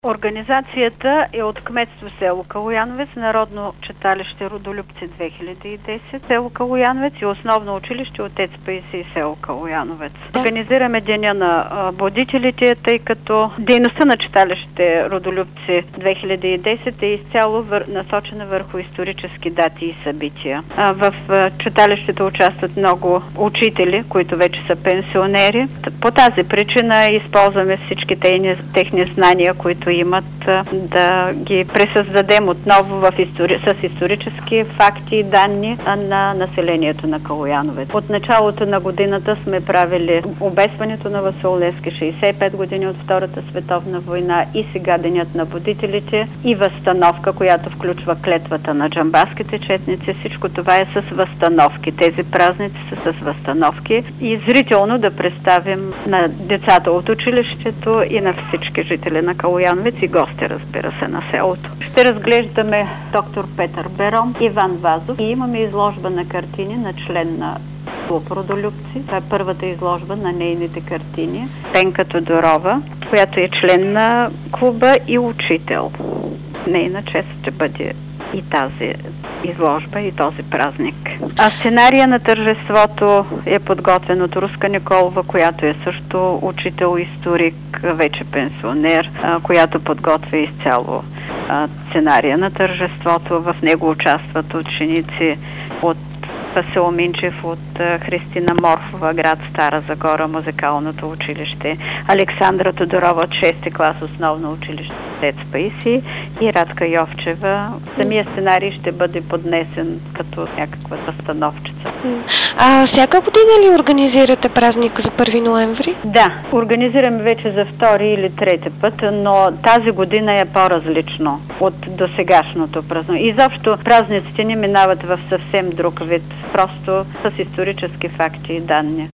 Организацията е от кметство село Калояновец, Народно читалище Родолюбци 2010, село Калояновец и основно училище Отец Паисий, село Калояновец. Организираме деня на будителите, тъй като дейността на читалище Родолюбци 2010 е изцяло насочена върху исторически дати и събития. В читалището участват много учители, които вече са пенсионери. По тази причина използваме всички техни знания, които имат, да ги пресъздадем отново с исторически факти и данни на населението на Калояновец. От началото на годината сме правили обесването на Васил Левски, 65 години от Втората световна война, и сега денят на будителите и възстановка, която включва клетвата на джамбаските четници. Всичко това е с възстановки. Тези празници са с възстановки и зрително да представим на децата от училището и на всички жители на Калояновец и гости, разбира се, на селото. Ще разглеждаме доктор Петър Берон, Иван Вазов и имаме изложба на картини на член на клуб Родолюбци. Това е първата изложба на нейните картини. Пенка Тодорова, която е член на клуба и учител. Нейна чест ще бъде и тази изложба и този празник. А сценария на тържеството е подготвен от Руска Николова, която е също учител, историк, вече пенсионер, която подготвя изцяло сценария на тържеството. В него участват ученици от Васил Минчев, от Христина Морфова, град Стара Загора, музикалното училище, Александра Тодорова от 6-ти клас, основно училище Отец Паисий, и Радка Йовчева. Самия сценарий ще бъде поднесен като някаква постановчица. Всяка година ли организирате празника за 1 ноември? Да, организираме вече за втори или трети път, но тази година е по-различно от досегашното празнуване. Изобщо празниците ни минават в съвсем друг вид, просто с исторически факти и данни.